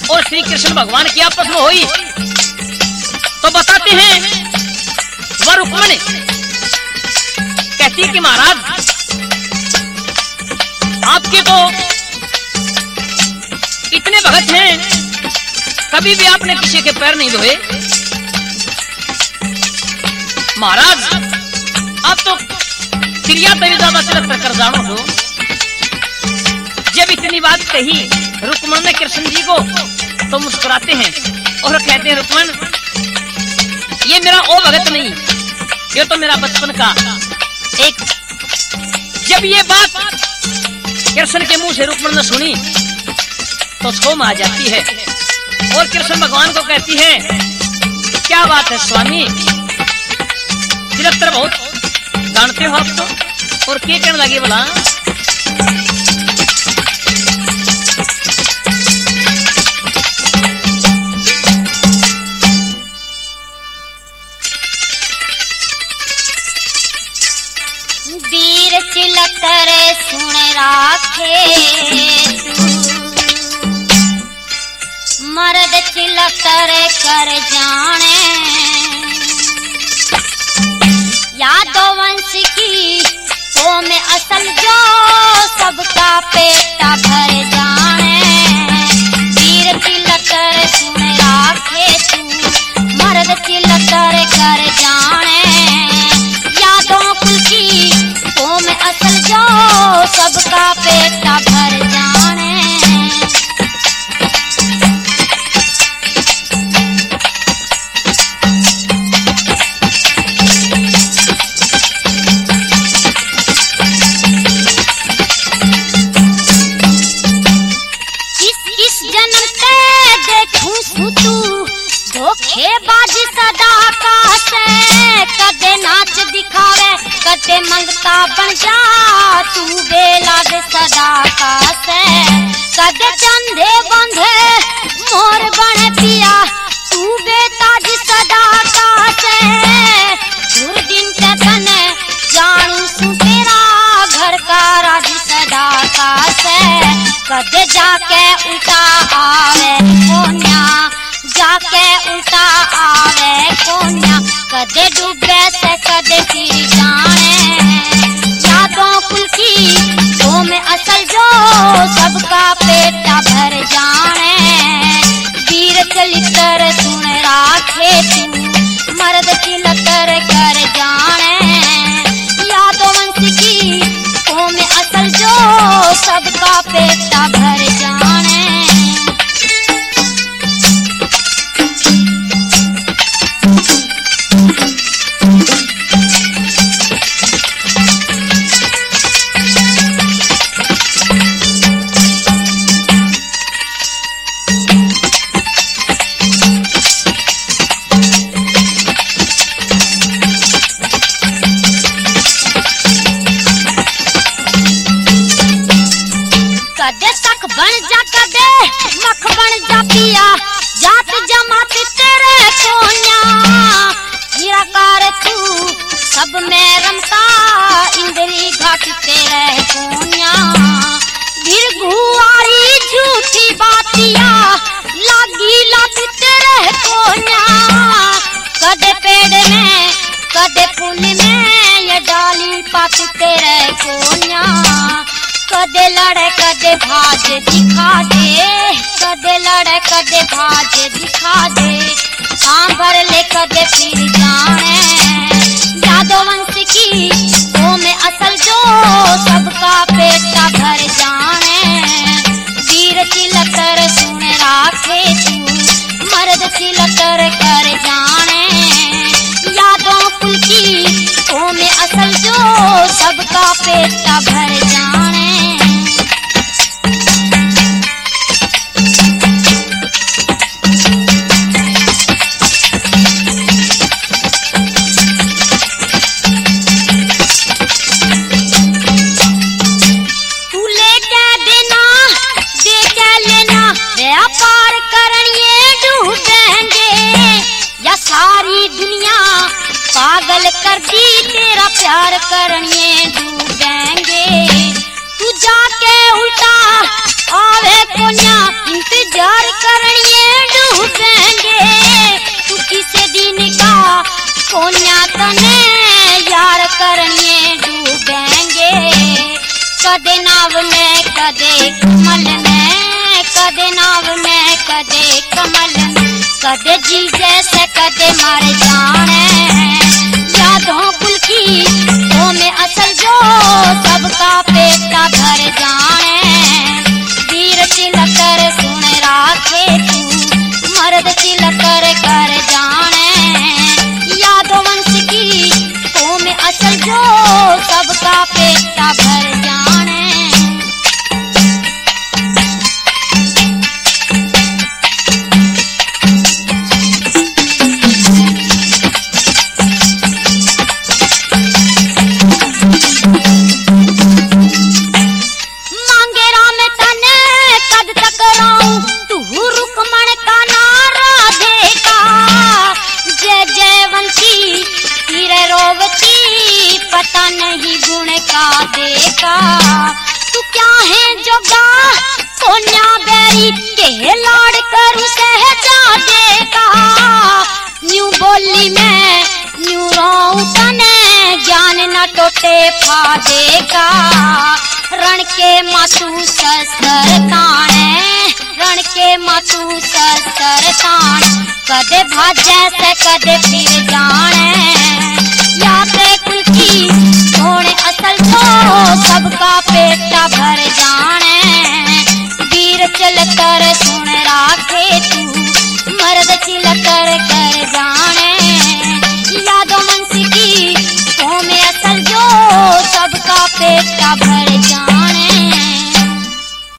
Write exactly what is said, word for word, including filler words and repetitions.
और श्री कृष्ण भगवान की आपस में हुई। तो बताते हैं वह रुक्मणी कहती है कि महाराज आपके तो इतने भगत हैं, कभी भी आपने किसी के पैर नहीं धोए। महाराज आप तो क्रिया तरी ज्यादा चरित्र कर जानो हो। जब इतनी बात कही रुक्मण ने कृष्ण जी को तो मुस्कुराते हैं और कहते हैं रुक्मण ये मेरा ओ भगत नहीं, ये तो मेरा बचपन का एक। जब ये बात कृष्ण के मुंह से रुक्मण ने सुनी तो शोम आ जाती है और कृष्ण भगवान को कहती है क्या बात है स्वामी, चरित्र बहुत जानते हो आप तो, और क्या कहने लगे बोला। वीर चिलकर सुन राखे मर्द चिलकर कर जाने, यादव वंश की तो में असल जो सबका पेटा भर जाने। वीर चिलकर सुन राखे तू मर्द चिलकर कर जाने, यादव कुल की तो में असल जो सबका पेटा भर जाने। धोखेबाजी सदा का से कदे नाच दिखावे कदे मंगता बन जा तू बेला दे सदा का से, कदे चंदे बंधे मोर बने पिया तू बेताज सदा का से। दुर्दिन के तने जानू सु तेरा घर का राज सदा का से, कदे जाके उल्टा आवे कोन्या जाके उल्टा आवे कोन्या, कदे डूबे से कदे फिर जाने। यादों कुल की तो में असल जो सबका पेटा भर जाने। वीर चलितर सुन राखे तू मर्द चिलतर कर जाने, यादों वंश की तो में असल जो सबका पेटा भर जाने। कदे तक बन जा कदे मख बन जा पिया जात जमात तेरे कोन्या, निराकार तू सब में रमता इंद्री घाट तेरे कोन्या। गिरगुआरी झूठी बातिया लागी लाग तेरे कोन्या, कदे पेड़ में कदे फूल में ये डाली पात तेरे कोन्या। कदे लड़े कदे भाज दिखा दे कदे लड़े कदे भाज दिखा दे, सांभर ले कदे फिर जाने। यादव वंश की तो में असल जो सबका पेटा भर जाने। वीर चिलकर सुन राखे तू मर्द चिलकर कर जाने, यादव कुल की तो में असल जो सबका पेटा भर जाने। पागल कर दी तेरा प्यार करने डूबेंगे, कदे जी जैसे कदे मर जाने यादों कुल की तो में असल जो सबका पेटा भर जाने वीर चिलकर सुन राखे तू मर्द चिलकर कर जाने यादों वंश की तो में असल जो सबका पेटा भर जाने पता नहीं गुण का देखा तू क्या है जोगा कोन्या बैरी के लाड़ करू सहजादे का न्यू बोली में न्यू रोऊं तने ज्ञान न टोटे फादे का रण के मातू शस्त्र ताणे रण के मातू शस्त्र ताण कदे भाजे से कदे फिर जाने यादे कुल की थोड़े असल जो सबका पेटा भर जाने वीर चल कर सुन राखे तू मर्द चिल कर कर जाने यादों मनसी की तो में असल जो सबका पेटा भर